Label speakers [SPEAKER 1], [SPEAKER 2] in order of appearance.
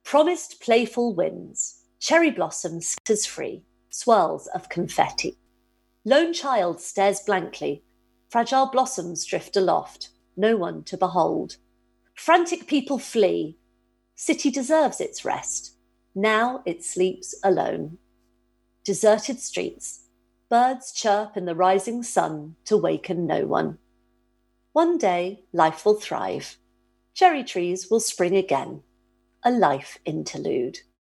[SPEAKER 1] Promised playful winds, cherry blossom scatters free, swirls of confetti. Lone child stares blankly, fragile blossoms drift aloft, no one to behold. Frantic people flee. City deserves its rest. Now it sleeps alone. Deserted streets. Birds chirp in the rising sun to waken no one. One day life will thrive. Cherry trees will spring again. A life interlude.